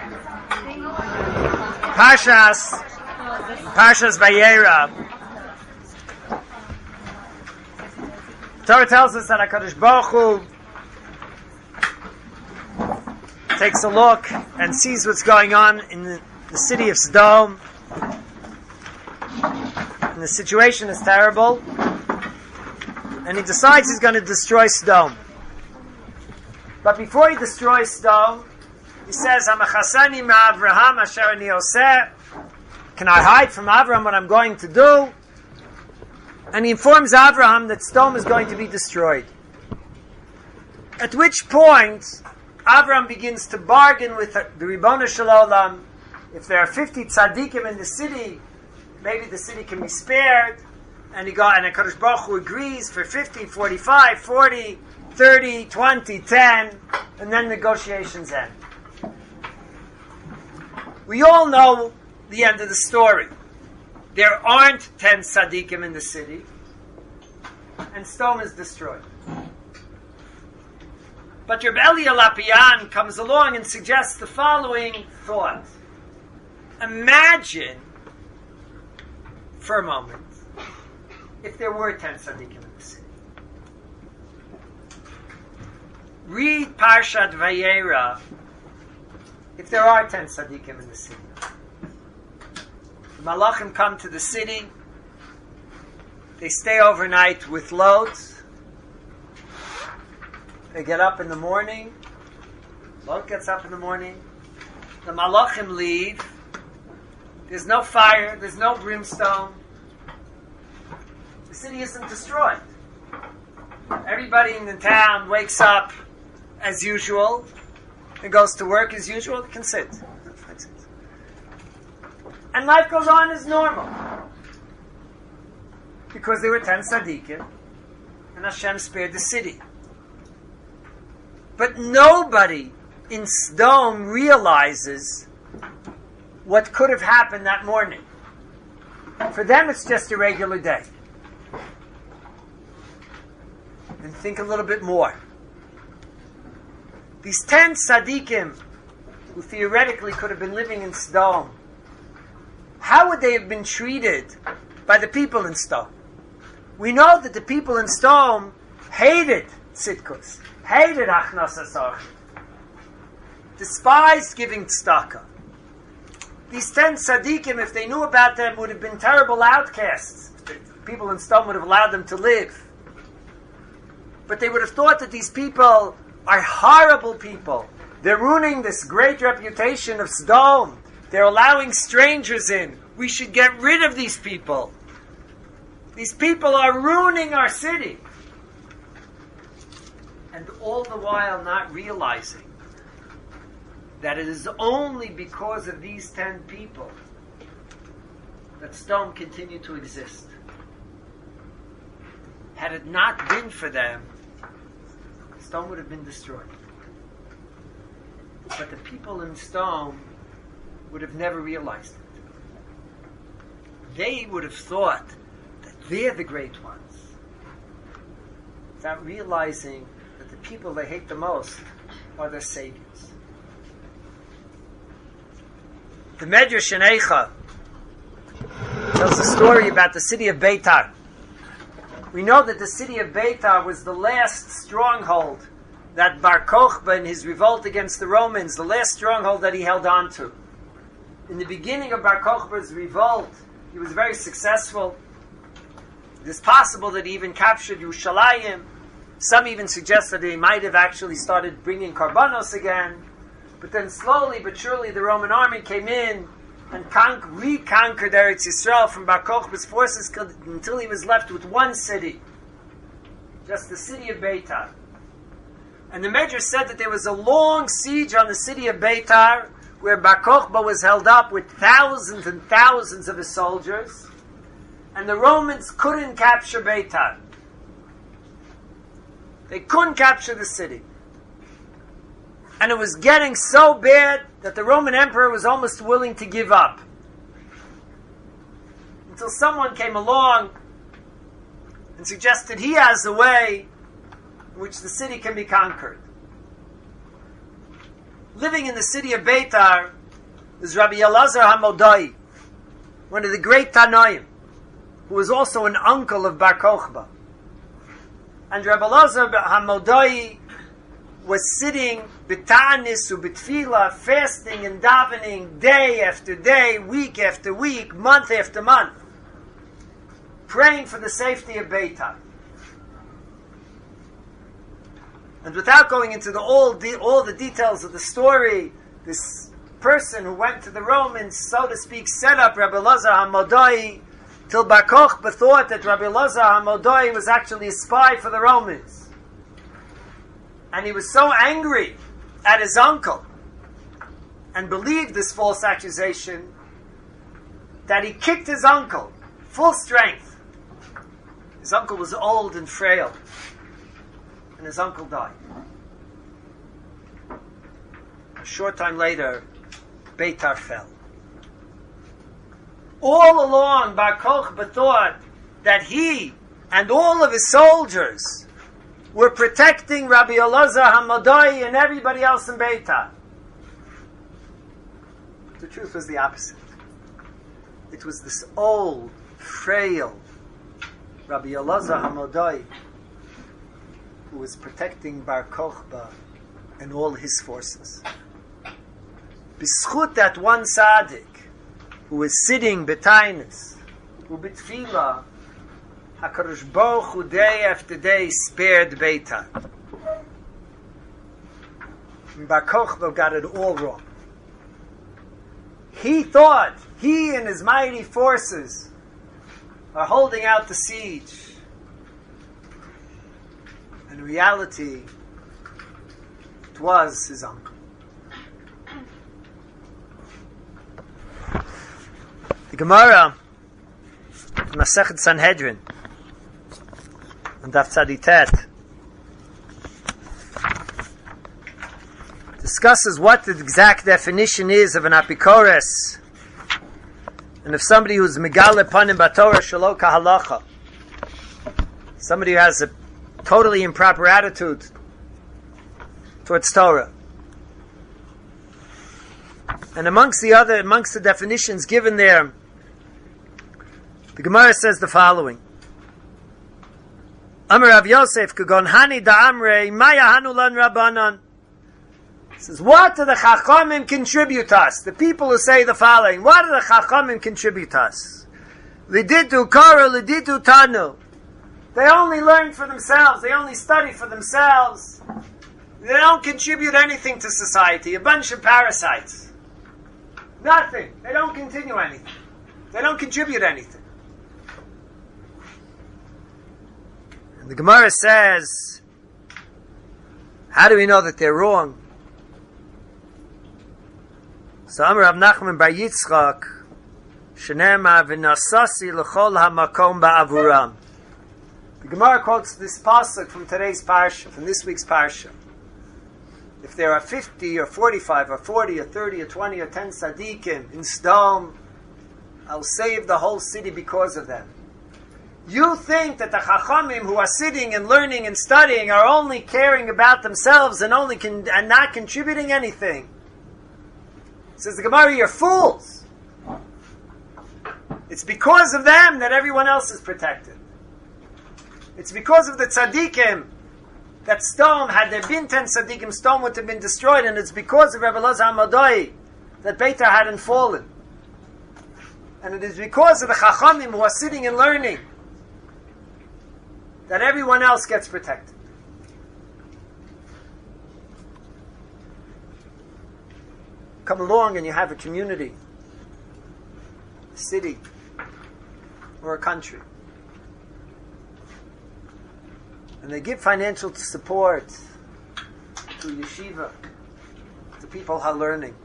Parshas Vayera. Torah tells us that HaKadosh Baruch Hu takes a look and sees what's going on in the city of Sodom. And the situation is terrible. And he decides he's going to destroy Sodom. But before he destroys Sodom, he says, "Hamachasani ma'Avraham asher ani oseh." Can I hide from Avraham what I'm going to do? And he informs Avraham that Sodom is going to be destroyed. At which point, Avraham begins to bargain with the Ribono Shel Olam. If there are 50 tzaddikim in the city, maybe the city can be spared. And HaKadosh Baruch Hu agrees for 50, 45, 40, 30, 20, 10, and then negotiations end. We all know the end of the story. There aren't 10 tzaddikim in the city, and Sodom is destroyed. But Reb Eli Alapian comes along and suggests the following thought. Imagine, for a moment, if there were 10 tzaddikim in the city. Read Parshat Vayera if there are 10 tzaddikim in the city. The Malachim come to the city. They stay overnight with loads. They get up in the morning. Lot gets up in the morning. The Malachim leave. There's no fire. There's no brimstone. The city isn't destroyed. Everybody in the town wakes up as usual and goes to work as usual. They can sit. And life goes on as normal. Because there were 10 tzaddikim and Hashem spared the city. But nobody in Sodom realizes what could have happened that morning. For them, it's just a regular day. And think a little bit more. These 10 tzaddikim, who theoretically could have been living in Sodom, how would they have been treated by the people in Sodom? We know that the people in Sodom hated tzidkus, hated achnasas orchim, despised giving tzedakah. These 10 tzaddikim, if they knew about them, would have been terrible outcasts. The people in Sodom would have allowed them to live. But they would have thought that these people are horrible people. They're ruining this great reputation of Sodom. They're allowing strangers in. We should get rid of these people. These people are ruining our city. And all the while not realizing that it is only because of these 10 people that Sodom continued to exist. Had it not been for them, Sodom would have been destroyed. But the people in Sodom would have never realized it. They would have thought that they're the great ones, without realizing that the people they hate the most are their saviors. The Medrash in Eicha tells a story about the city of Beitar. We know that the city of Beitar was the last stronghold that Bar Kokhba, in his revolt against the Romans, the last stronghold that he held on to. In the beginning of Bar Kokhba's revolt, he was very successful. It is possible that he even captured Yerushalayim. Some even suggest that he might have actually started bringing Karbanos again. But then slowly but surely the Roman army came in and reconquered Eretz Yisrael from Bar Kokhba's forces until he was left with one city, just the city of Beitar. And the Medrash said that there was a long siege on the city of Beitar, where Bar Kokhba was held up with thousands and thousands of his soldiers, and the Romans couldn't capture Beitar. They couldn't capture the city. And it was getting so bad that the Roman emperor was almost willing to give up. Until someone came along and suggested he has a way in which the city can be conquered. living in the city of Beitar was Rabbi Elazar HaModai, one of the great Tanoim, who was also an uncle of Bar Kochba. And Rabbi Elazar HaModai was sitting b'tanis u'b'tfila, fasting and davening day after day, week after week, month after month, praying for the safety of Beitar. And without going into all the details of the story, this person who went to the Romans, so to speak, set up Rabbi Elazar HaModai till Bar Kochba thought that Rabbi Elazar HaModai was actually a spy for the Romans. And he was so angry at his uncle and believed this false accusation that he kicked his uncle full strength. His uncle was old and frail, and his uncle died. A short time later, Beitar fell. All along, Bar Kochba thought that he and all of his soldiers were protecting Rabbi Elazar HaModai and everybody else in Beitar. The truth was the opposite. It was this old, frail Rabbi Elazar HaModai who was protecting Bar Kochba and all his forces. B'schut that one tzaddik who was sitting b'tainis, who b'tfila, HaKadosh Baruch Hu day after day spared Beitar. And Bar Kochba got it all wrong. He thought he and his mighty forces are holding out the siege. In reality, it was his uncle. The Gemara, Masechet Sanhedrin, and Daf Tzaditet, discusses what the exact definition is of an apikores, and if somebody who's megale panim b'Torah shelo kahalacha, somebody who has a totally improper attitude towards Torah. And amongst the definitions given there, the Gemara says the following: Amar Rav Yosef kagon hani da'amrei maya hanulan rabbanan. Says, what do the Chachamim contribute to us? The people who say the following: what do the Chachamim contribute to us? Liditu kara, liditu tanu. They only learn for themselves. They only study for themselves. They don't contribute anything to society. A bunch of parasites. Nothing. They don't continue anything. They don't contribute anything. And the Gemara says, how do we know that they're wrong? So Amar Rav Nachman bar Yitzchak, Shenema v'nasasi l'chol hamakom ba'avuram. The Gemara quotes this pasuk from today's parsha, from this week's parsha. If there are 50 or 45 or 40 or 30 or 20 or 10 tzaddikim in Sdom, I'll save the whole city because of them. You think that the Chachamim who are sitting and learning and studying are only caring about themselves and and not contributing anything. Says the Gemara, you're fools. It's because of them that everyone else is protected. It's because of the tzaddikim that Sdom, had there been 10 tzaddikim, Sdom would have been destroyed, and it's because of Rabbi Elazar HaModai that Beitar hadn't fallen. And it is because of the Chachamim who are sitting and learning that everyone else gets protected. Come along and you have a community, a city, or a country, and they give financial support to yeshiva, to people who are learning.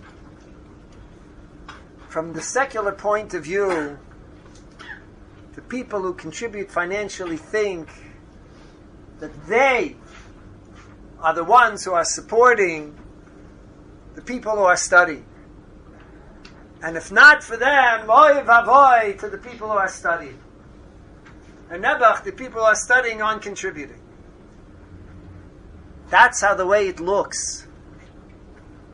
From the secular point of view, the people who contribute financially think that they are the ones who are supporting the people who are studying. And if not for them, oy vavoy to the people who are studying. And nebuch, the people who are studying aren't contributing. That's how the way it looks.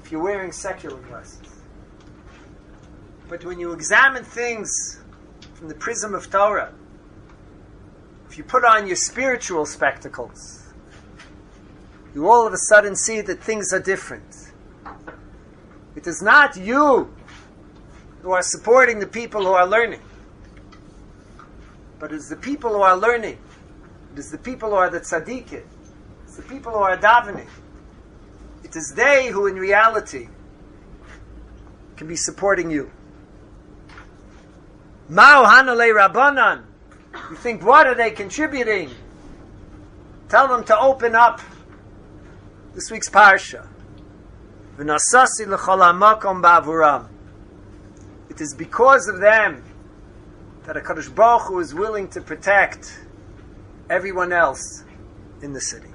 if you're wearing secular glasses. But when you examine things from the prism of Torah, if you put on your spiritual spectacles, you all of a sudden see that things are different. It is not you who are supporting the people who are learning, but it is the people who are learning. It is the people who are the tzaddikim. It's the people who are davening. It is they who in reality can be supporting you. Ma'u hanalei rabbanan. You think, what are they contributing? Tell them to open up this week's parsha. V'nasasi l'chol hamakom ba'avuram. It is because of them that HaKadosh Baruch Hu is willing to protect everyone else in the city.